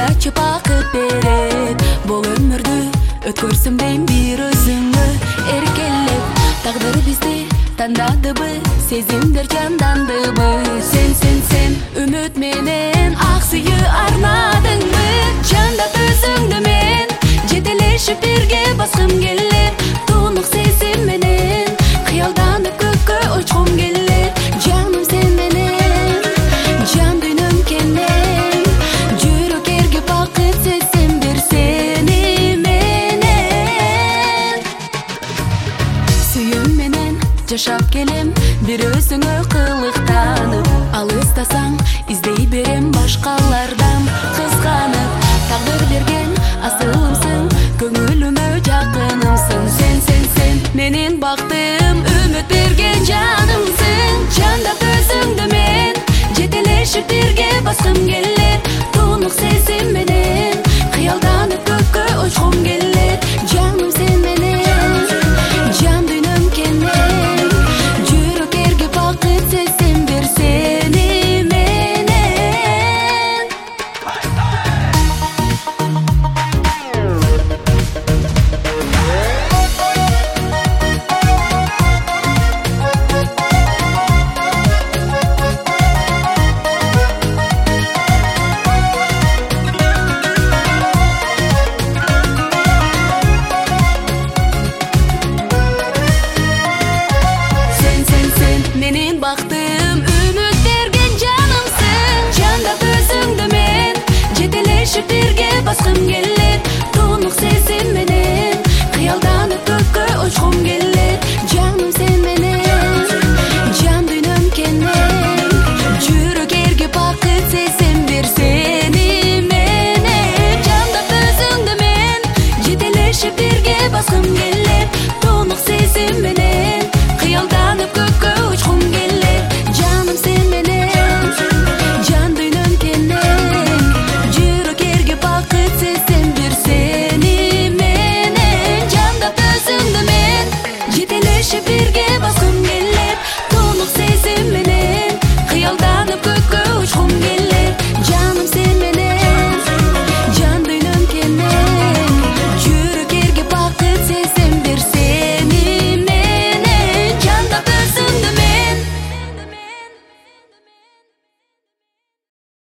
ачып бакыт берет. Бул өмүрдү өткөрсөм дейм бир өзүңө эркелеп. Тагдыр бизди тандадыбы, сезимдер жандандыбы. Сен үмүт менен ак сүйүү арнадыңбы? Жандап өзүңдү мен жетелешип бирге баскым келет. Тунук сезим менен кыялданып көккө учкум келет. Жаным сен менен жан дүйнөм кенен, жүрөк эрге бакыт сезсем бир сени менен. Сүйүүм менен жашап келем, бир өзүңө кылыктанып. Алыстасаң издей берем башкалардан кызганып. Тагдыр берген асылымсың, көңүлүмө жакынымсың. Сен менин бактым, үмүт берген жанымсың. Жандап өзүңдү мен жетелешип бирге баскым келет. Тунук сезим менен кыялданып көккө учкум келет. Жаным сен менен жан дүйнөм кенен, жүрөк эрге бакыт сезсем бир сени менен. Менин бактым, үмүт берген жанымсың. Жандап өзүңдү мен жетелешип бирге баскым келет. Тунук сезим менен кыялданып көккө учкум келет. Жаным сен менен жан дүйнөм кенен, жүрөк эрге бакыт сезсем бир сени менен. Жандап өзүңдү мен жетелешип бирге баскым келет. Тунук сезим менен кыялданып көккө учкум келет. Жаным сен менен жан дүйнөм кенен, жүрөк эрге бакыт сезсем бир сени менен. Жандап өзүңдү мен жетелешип бирге